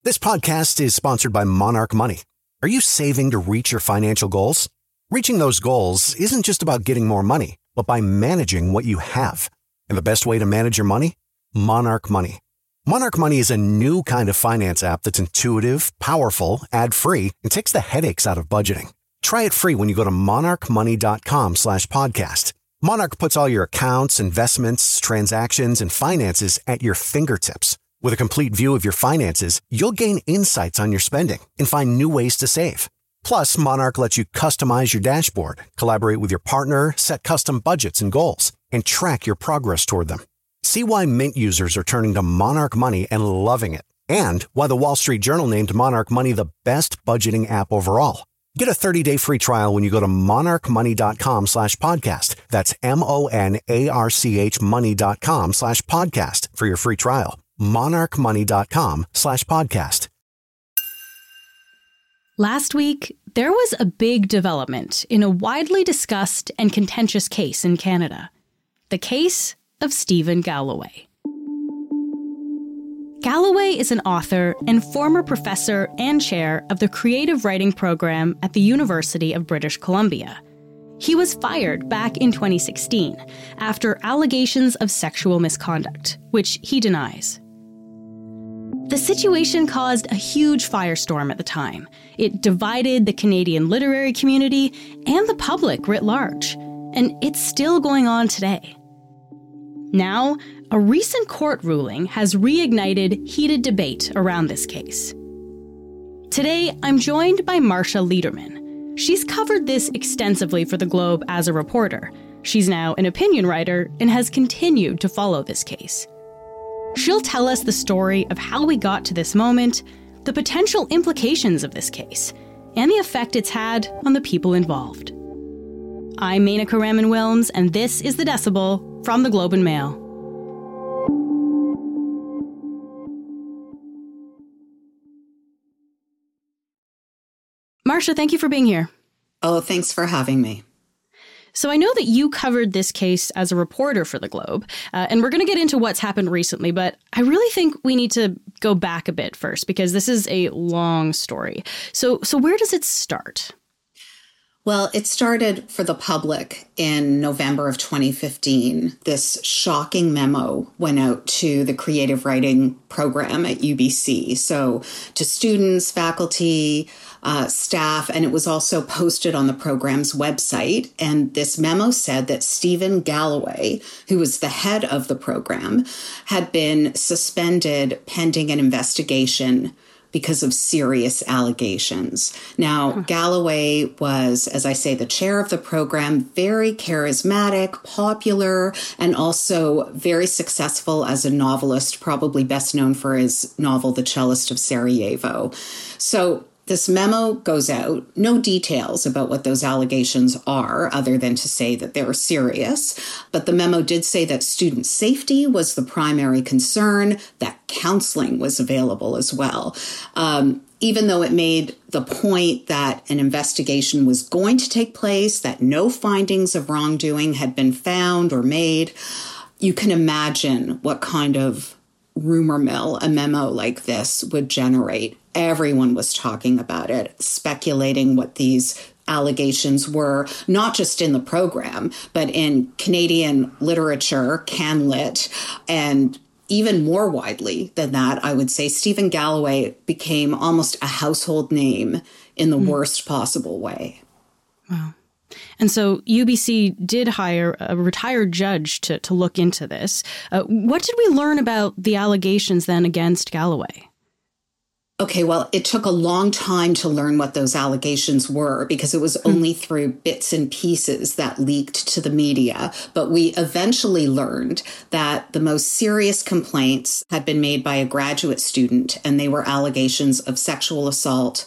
This podcast is sponsored by Monarch Money. Are you saving to reach your financial goals? Reaching those goals isn't just about getting more money, but by managing what you have. And the best way to manage your money? Monarch Money. Monarch Money is a new kind of finance app that's intuitive, powerful, ad-free, and takes the headaches out of budgeting. Try it free when you go to monarchmoney.com/podcast. Monarch puts all your accounts, investments, transactions, and finances at your fingertips. With a complete view of your finances, you'll gain insights on your spending and find new ways to save. Plus, Monarch lets you customize your dashboard, collaborate with your partner, set custom budgets and goals, and track your progress toward them. See why Mint users are turning to Monarch Money and loving it, and why the Wall Street Journal named Monarch Money the best budgeting app overall. Get a 30-day free trial when you go to monarchmoney.com/podcast. That's MONARCH money.com/podcast for your free trial. monarchmoney.com/podcast. Last week, there was a big development in a widely discussed and contentious case in Canada. The case of Stephen Galloway. Galloway is an author and former professor and chair of the creative writing program at the University of British Columbia. He was fired back in 2016 after allegations of sexual misconduct, which he denies. The situation caused a huge firestorm at the time. It divided the Canadian literary community and the public writ large, and it's still going on today. Now, a recent court ruling has reignited heated debate around this case. Today, I'm joined by Marcia Lederman. She's covered this extensively for The Globe as a reporter. She's now an opinion writer and has continued to follow this case. She'll tell us the story of how we got to this moment, the potential implications of this case, and the effect it's had on the people involved. I'm Menaka Raman-Wilms, and this is The Decibel from The Globe and Mail. Marcia, thank you for being here. Oh, thanks for having me. So I know that you covered this case as a reporter for The Globe, and we're going to get into what's happened recently, but I really think we need to go back a bit first, because this is a long story. So where does it start? Well, it started for the public in November of 2015. This shocking memo went out to the creative writing program at UBC. So to students, faculty, staff, and it was also posted on the program's website. And this memo said that Stephen Galloway, who was the head of the program, had been suspended pending an investigation because of serious allegations. Now, Galloway was, as I say, the chair of the program, very charismatic, popular, and also very successful as a novelist, probably best known for his novel, The Cellist of Sarajevo. So this memo goes out, no details about what those allegations are, other than to say that they were serious. But the memo did say that student safety was the primary concern, that counseling was available as well. Even though it made the point that an investigation was going to take place, that no findings of wrongdoing had been found or made, you can imagine what kind of rumor mill a memo like this would generate. Everyone was talking about it, speculating what these allegations were, not just in the program, but in Canadian literature, CanLit, and even more widely than that, I would say Stephen Galloway became almost a household name in the worst possible way. Wow. And so UBC did hire a retired judge to look into this. What did we learn about the allegations then against Galloway? Okay, well, it took a long time to learn what those allegations were because it was only through bits and pieces that leaked to the media. But we eventually learned that the most serious complaints had been made by a graduate student, and they were allegations of sexual assault,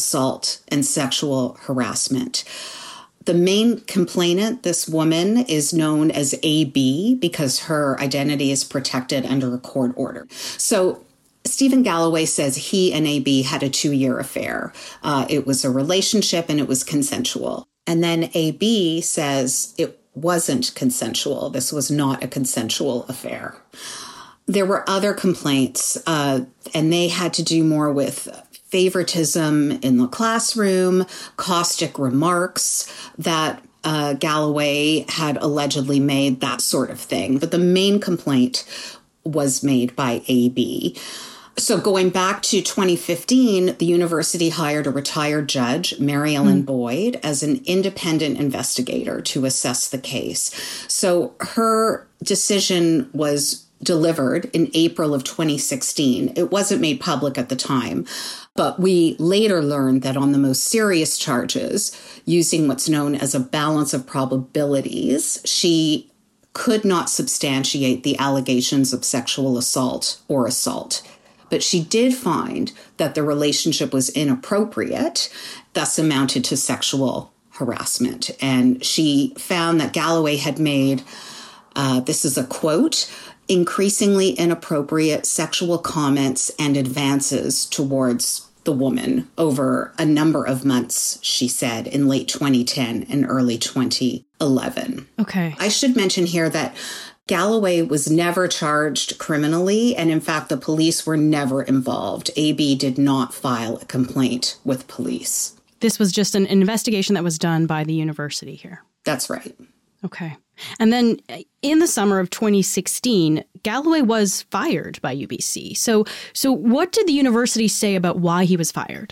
and sexual harassment. The main complainant, this woman, is known as AB because her identity is protected under a court order. So Stephen Galloway says he and AB had a 2-year affair. It was a relationship and it was consensual. And then AB says it wasn't consensual. This was not a consensual affair. There were other complaints, and they had to do more with favoritism in the classroom, caustic remarks that Galloway had allegedly made, that sort of thing. But the main complaint was made by AB. So going back to 2015, the university hired a retired judge, Mary Ellen Boyd, as an independent investigator to assess the case. So her decision was delivered in April of 2016. It wasn't made public at the time, but we later learned that on the most serious charges, using what's known as a balance of probabilities, she could not substantiate the allegations of sexual assault or assault. But she did find that the relationship was inappropriate, thus amounted to sexual harassment. And she found that Galloway had made, this is a quote, increasingly inappropriate sexual comments and advances towards the woman over a number of months, she said, in late 2010 and early 2011. Okay. I should mention here that Galloway was never charged criminally, and in fact, the police were never involved. AB did not file a complaint with police. This was just an investigation that was done by the university here. That's right. Okay. And then in the summer of 2016, Galloway was fired by UBC. So what did the university say about why he was fired?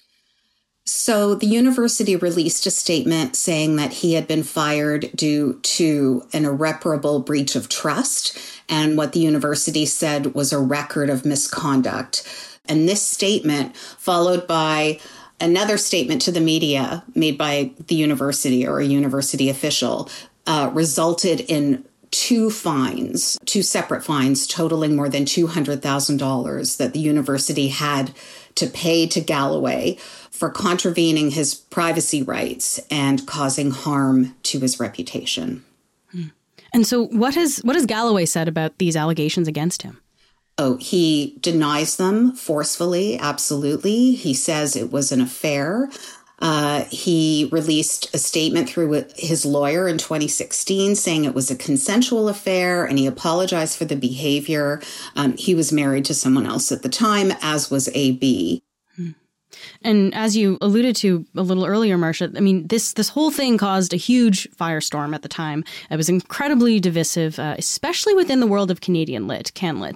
So the university released a statement saying that he had been fired due to an irreparable breach of trust, and what the university said was a record of misconduct. And this statement, followed by another statement to the media made by the university or a university official, resulted in two separate fines totaling more than $200,000 that the university had to pay to Galloway for contravening his privacy rights and causing harm to his reputation. And so what has Galloway said about these allegations against him? Oh, he denies them forcefully, absolutely. He says it was an affair. He released a statement through his lawyer in 2016 saying it was a consensual affair, and he apologized for the behavior. He was married to someone else at the time, as was AB. And as you alluded to a little earlier, Marcia, I mean, this whole thing caused a huge firestorm at the time. It was incredibly divisive, especially within the world of Canadian lit, CanLit,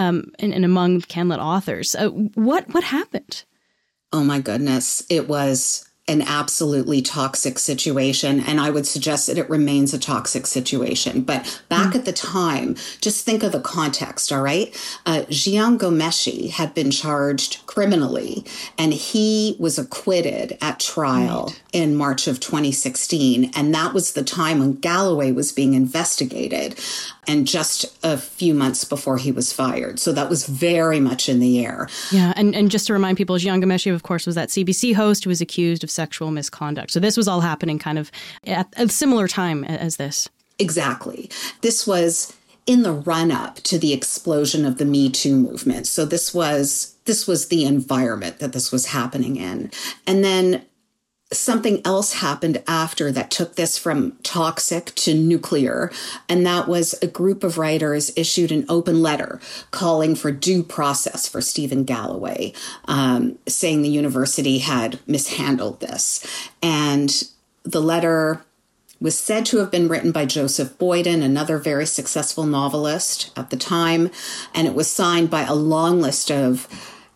and among CanLit authors. What happened? Oh, my goodness. It was an absolutely toxic situation, and I would suggest that it remains a toxic situation. But back at the time, just think of the context, all right? Jian Ghomeshi had been charged criminally, and he was acquitted at trial in March of 2016, and that was the time when Galloway was being investigated, and just a few months before he was fired. So that was very much in the air. Yeah, and just to remind people, Jian Ghomeshi, of course, was that CBC host who was accused of sexual misconduct. So this was all happening kind of at a similar time as this. Exactly. This was in the run-up to the explosion of the Me Too movement. So this was the environment that this was happening in. And then something else happened after that took this from toxic to nuclear, and that was a group of writers issued an open letter calling for due process for Stephen Galloway, saying the university had mishandled this. And the letter was said to have been written by Joseph Boyden, another very successful novelist at the time, and it was signed by a long list of,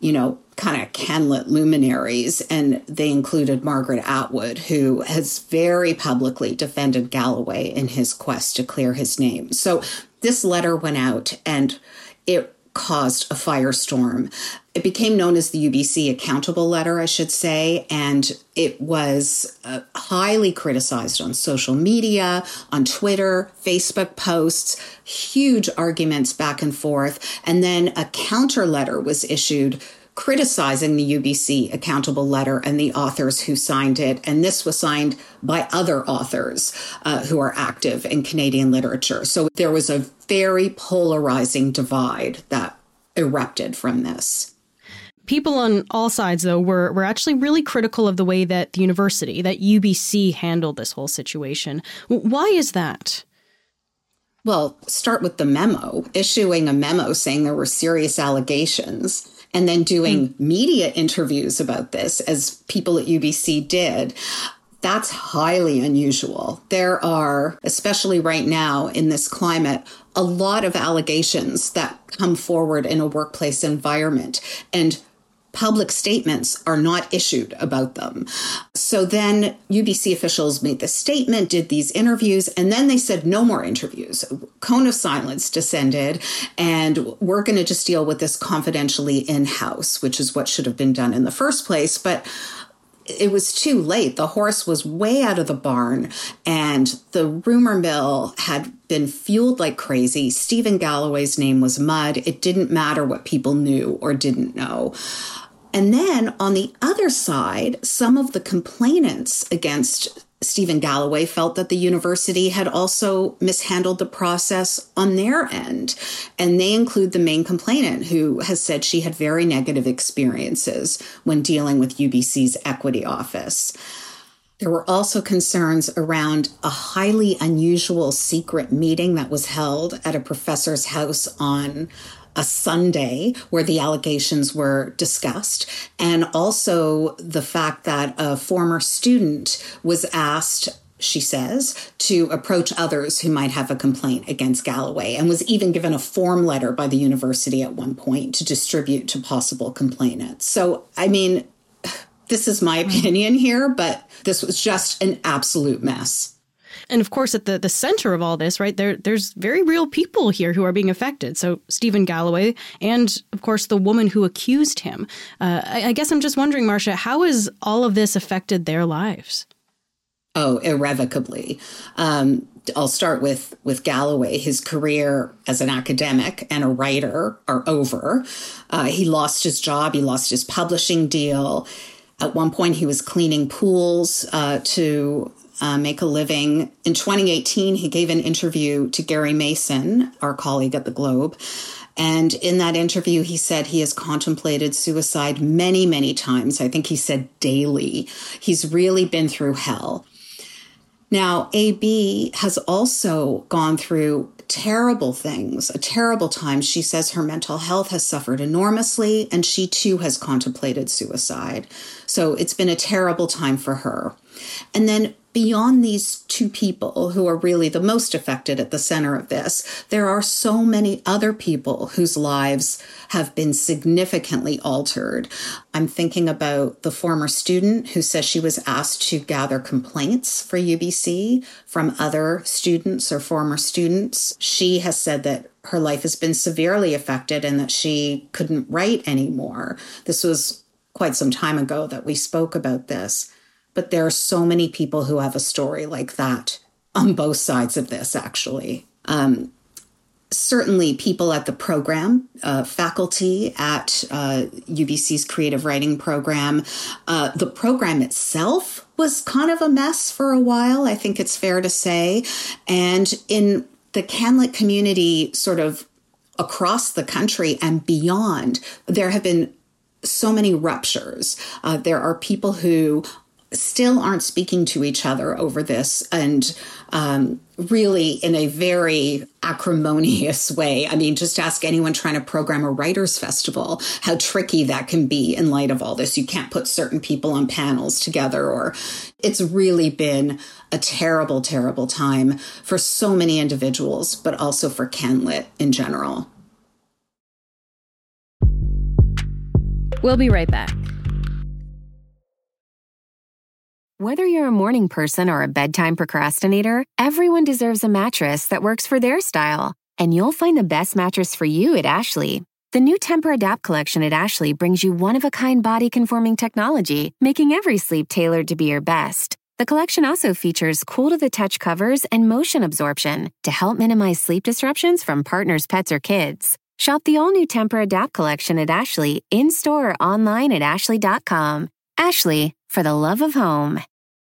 kind of CanLit luminaries, and they included Margaret Atwood, who has very publicly defended Galloway in his quest to clear his name. So this letter went out, and it caused a firestorm. It became known as the UBC Accountable Letter, I should say, and it was highly criticized on social media, on Twitter, Facebook posts, huge arguments back and forth, and then a counter letter was issued criticizing the UBC Accountable Letter and the authors who signed it. And this was signed by other authors who are active in Canadian literature. So there was a very polarizing divide that erupted from this. People on all sides, though, were actually really critical of the way that the university, that UBC handled this whole situation. Why is that? Well, start with the memo, issuing a memo saying there were serious allegations, and then doing media interviews about this, as people at UBC did. That's highly unusual. There are, especially right now in this climate, a lot of allegations that come forward in a workplace environment, and public statements are not issued about them. So then UBC officials made this statement, did these interviews, and then they said no more interviews. Cone of silence descended, and we're going to just deal with this confidentially in-house, which is what should have been done in the first place. But it was too late. The horse was way out of the barn, and the rumor mill had been fueled like crazy. Stephen Galloway's name was mud. It didn't matter what people knew or didn't know. And then on the other side, some of the complainants against Stephen Galloway felt that the university had also mishandled the process on their end. And they include the main complainant, who has said she had very negative experiences when dealing with UBC's equity office. There were also concerns around a highly unusual secret meeting that was held at a professor's house on a Sunday where the allegations were discussed, and also the fact that a former student was asked, she says, to approach others who might have a complaint against Galloway, and was even given a form letter by the university at one point to distribute to possible complainants. So, I mean, this is my opinion here, but this was just an absolute mess. And of course, at the center of all this, right, there's very real people here who are being affected. So Stephen Galloway and, of course, the woman who accused him. I guess I'm just wondering, Marcia, how has all of this affected their lives? Oh, irrevocably. I'll start with Galloway. His career as an academic and a writer are over. He lost his job. He lost his publishing deal. At one point, he was cleaning pools to make a living. In 2018, he gave an interview to Gary Mason, our colleague at the Globe. And in that interview, he said he has contemplated suicide many, many times. I think he said daily. He's really been through hell. Now, AB has also gone through terrible things, a terrible time. She says her mental health has suffered enormously, and she too has contemplated suicide. So it's been a terrible time for her. And then beyond these two people who are really the most affected at the center of this, there are so many other people whose lives have been significantly altered. I'm thinking about the former student who says she was asked to gather complaints for UBC from other students or former students. She has said that her life has been severely affected and that she couldn't write anymore. This was quite some time ago that we spoke about this. But there are so many people who have a story like that on both sides of this, actually. Certainly people at the program, faculty at UBC's creative writing program. The program itself was kind of a mess for a while, I think it's fair to say. And in the CanLit community, sort of across the country and beyond, there have been so many ruptures. There are people who still aren't speaking to each other over this, and really in a very acrimonious way. I mean, just ask anyone trying to program a writers' festival how tricky that can be in light of all this. You can't put certain people on panels together, or it's really been a terrible, terrible time for so many individuals, but also for CanLit in general. We'll be right back. Whether you're a morning person or a bedtime procrastinator, everyone deserves a mattress that works for their style. And you'll find the best mattress for you at Ashley. The new Tempur-Adapt collection at Ashley brings you one-of-a-kind body-conforming technology, making every sleep tailored to be your best. The collection also features cool-to-the-touch covers and motion absorption to help minimize sleep disruptions from partners, pets, or kids. Shop the all-new Tempur-Adapt collection at Ashley, in-store or online at ashley.com. Ashley, for the love of home.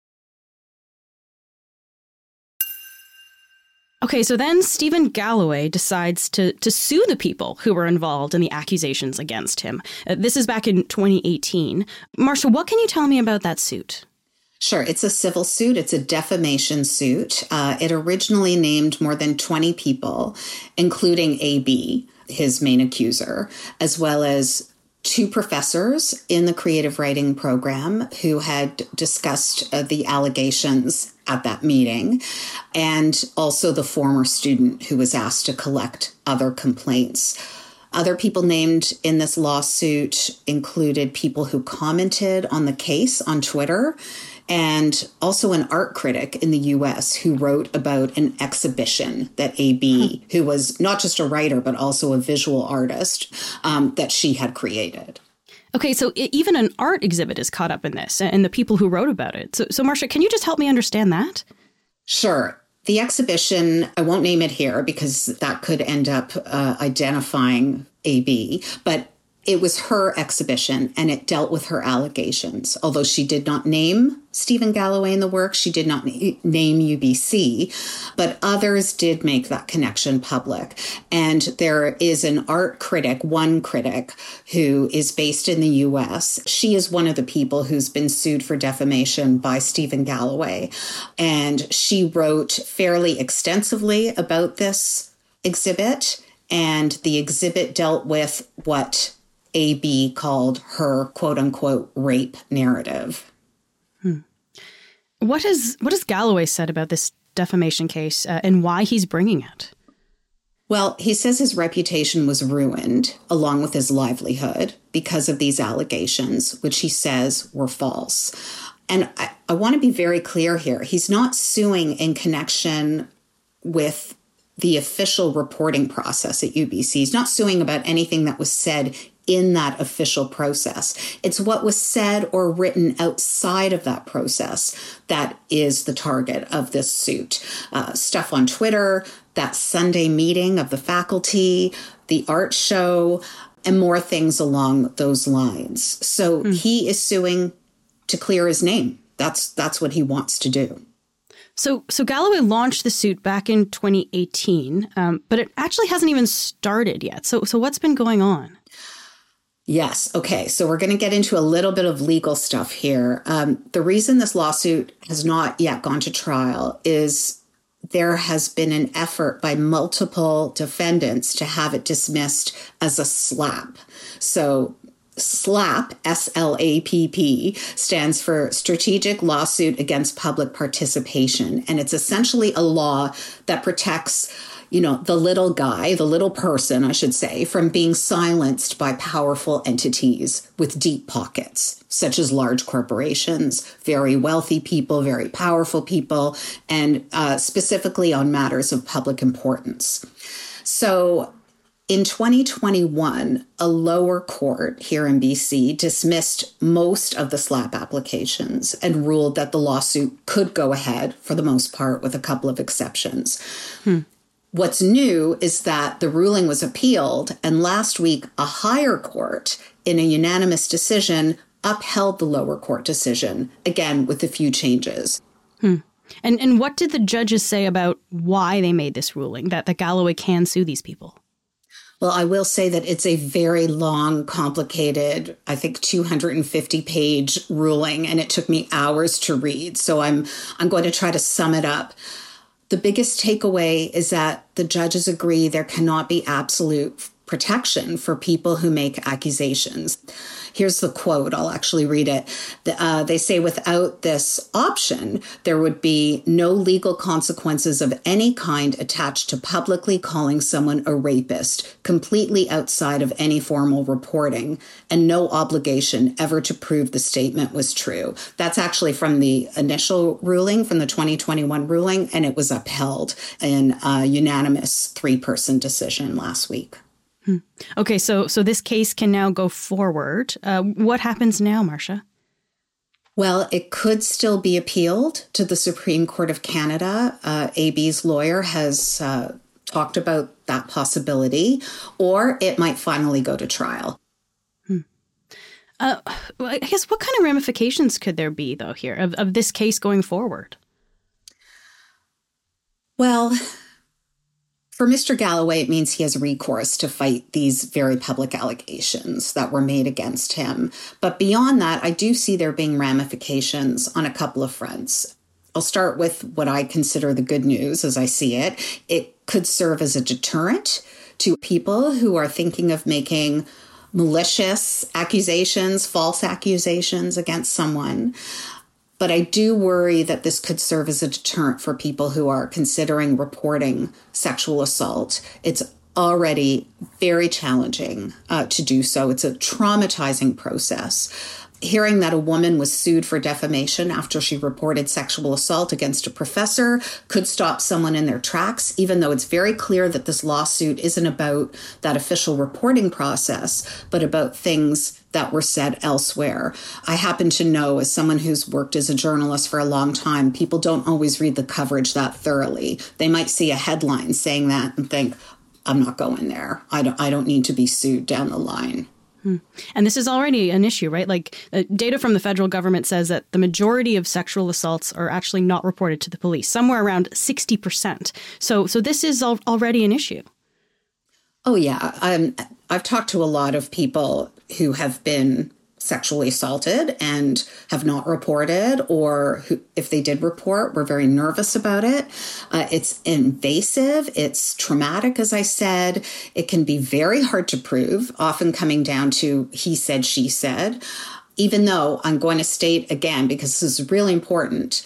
Okay, so then Stephen Galloway decides to sue the people who were involved in the accusations against him. This is back in 2018. Marcia, what can you tell me about that suit? Sure. It's a civil suit. It's a defamation suit. It originally named more than 20 people, including AB, his main accuser, as well as 2 professors in the creative writing program who had discussed the allegations at that meeting, and also the former student who was asked to collect other complaints. Other people named in this lawsuit included people who commented on the case on Twitter, and also an art critic in the U.S. who wrote about an exhibition that AB, who was not just a writer, but also a visual artist, that she had created. Okay, so even an art exhibit is caught up in this, and the people who wrote about it. So Marcia, can you just help me understand that? Sure. The exhibition, I won't name it here because that could end up identifying AB, but it was her exhibition and it dealt with her allegations. Although she did not name Stephen Galloway in the work, she did not name UBC, but others did make that connection public. And there is an art critic, one critic, who is based in the US. She is one of the people who's been sued for defamation by Stephen Galloway. And she wrote fairly extensively about this exhibit. And the exhibit dealt with what AB called her quote unquote rape narrative. What has Galloway said about this defamation case and why he's bringing it? Well, he says his reputation was ruined along with his livelihood because of these allegations, which he says were false. And I want to be very clear here. He's not suing in connection with the official reporting process at UBC. He's not suing about anything that was said in that official process. It's what was said or written outside of that process that is the target of this suit. Stuff on Twitter, that Sunday meeting of the faculty, the art show, and more things along those lines. So he is suing to clear his name. That's what he wants to do. So Galloway launched the suit back in 2018, but it actually hasn't even started yet. So what's been going on? Yes. Okay. So we're going to get into a little bit of legal stuff here. The reason this lawsuit has not yet gone to trial is there has been an effort by multiple defendants to have it dismissed as a SLAPP. So SLAPP, SLAPP, stands for Strategic Lawsuit Against Public Participation. And it's essentially a law that protects, the little guy, the little person, I should say, from being silenced by powerful entities with deep pockets, such as large corporations, very wealthy people, very powerful people, and specifically on matters of public importance. So in 2021, a lower court here in BC dismissed most of the SLAPP applications and ruled that the lawsuit could go ahead for the most part, with a couple of exceptions. What's new is that the ruling was appealed, and last week, a higher court, in a unanimous decision, upheld the lower court decision, again, with a few changes. And what did the judges say about why they made this ruling, that Galloway can sue these people? Well, I will say that it's a very long, complicated, I think 250-page ruling, and it took me hours to read. So I'm going to try to sum it up. The biggest takeaway is that the judges agree there cannot be absolute protection for people who make accusations. Here's the quote. I'll actually read it. They say, without this option, there would be no legal consequences of any kind attached to publicly calling someone a rapist, completely outside of any formal reporting, and no obligation ever to prove the statement was true. That's actually from the initial ruling, from the 2021 ruling, and it was upheld in a unanimous 3-person decision last week. Okay, so this case can now go forward. What happens now, Marcia? Well, it could still be appealed to the Supreme Court of Canada. AB's lawyer has talked about that possibility, or it might finally go to trial. I guess what kind of ramifications could there be, though, here of this case going forward? Well, For Mr. Galloway, it means he has recourse to fight these very public allegations that were made against him. But beyond that, I do see there being ramifications on a couple of fronts. I'll start with what I consider the good news as I see it. It could serve as a deterrent to people who are thinking of making malicious accusations, false accusations against someone. But I do worry that this could serve as a deterrent for people who are considering reporting sexual assault. It's already very challenging to do so. It's a traumatizing process. Hearing that a woman was sued for defamation after she reported sexual assault against a professor could stop someone in their tracks, even though it's very clear that this lawsuit isn't about that official reporting process, but about things that were said elsewhere. I happen to know, as someone who's worked as a journalist for a long time, people don't always read the coverage that thoroughly. They might see a headline saying that and think, I'm not going there. I don't need to be sued down the line. And this is already an issue, right? Like data from the federal government says that the majority of sexual assaults are actually not reported to the police, somewhere around 60%. So this is already an issue. Oh, yeah. I've talked to a lot of people who have been sexually assaulted and have not reported, or who, if they did report, were very nervous about it. It's invasive. It's traumatic, as I said. It can be very hard to prove, often coming down to he said, she said. Even though I'm going to state again, because this is really important,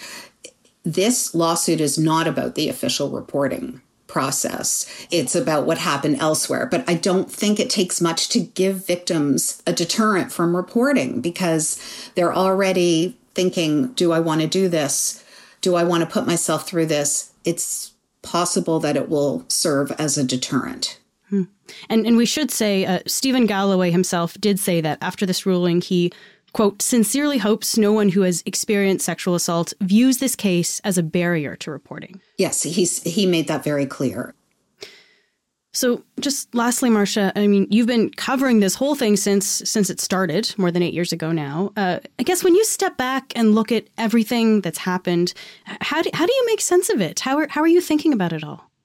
this lawsuit is not about the official reporting process. It's about what happened elsewhere. But I don't think it takes much to give victims a deterrent from reporting, because they're already thinking, do I want to do this? Do I want to put myself through this? It's possible that it will serve as a deterrent. And we should say Stephen Galloway himself did say that after this ruling, he, quote, sincerely hopes no one who has experienced sexual assault views this case as a barrier to reporting. Yes, he made that very clear. So just lastly, Marcia, I mean, you've been covering this whole thing since it started more than 8 years ago now. I guess when you step back and look at everything that's happened, how do you make sense of it? How are you thinking about it all?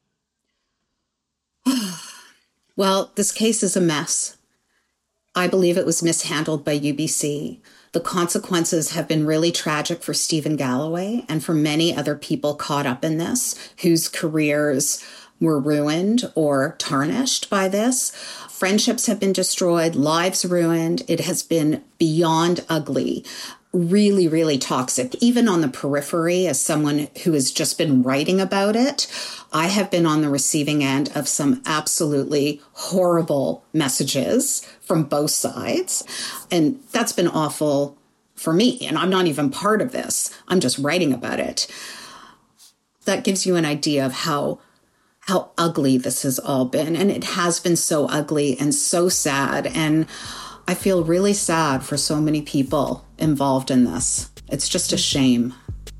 Well, this case is a mess. I believe it was mishandled by UBC. The consequences have been really tragic for Stephen Galloway and for many other people caught up in this, whose careers were ruined or tarnished by this. Friendships have been destroyed, lives ruined. It has been beyond ugly, really, really toxic. Even on the periphery, as someone who has just been writing about it, I have been on the receiving end of some absolutely horrible messages from both sides. And that's been awful for me. And I'm not even part of this. I'm just writing about it. That gives you an idea of how ugly this has all been. And it has been so ugly and so sad. And I feel really sad for so many people involved in this. It's just a shame.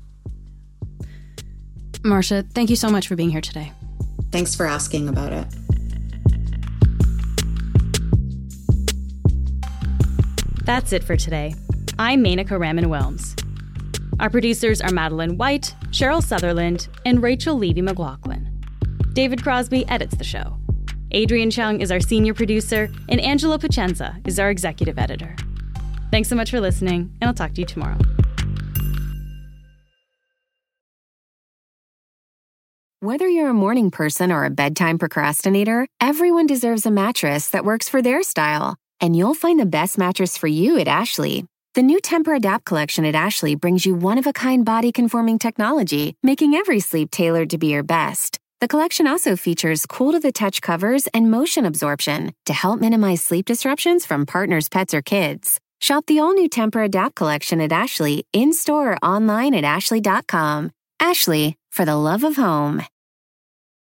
Marcia, thank you so much for being here today. Thanks for asking about it. That's it for today. I'm Menaka Raman-Wilms. Our producers are Madeline White, Cheryl Sutherland, and Rachel Levy-McLaughlin. David Crosby edits the show. Adrian Chung is our senior producer, and Angela Pacenza is our executive editor. Thanks so much for listening, and I'll talk to you tomorrow. Whether you're a morning person or a bedtime procrastinator, everyone deserves a mattress that works for their style. And you'll find the best mattress for you at Ashley. The new Tempur-Adapt collection at Ashley brings you one-of-a-kind body-conforming technology, making every sleep tailored to be your best. The collection also features cool-to-the-touch covers and motion absorption to help minimize sleep disruptions from partners, pets, or kids. Shop the all-new Tempur-Adapt collection at Ashley, in-store or online at ashley.com. Ashley, for the love of home.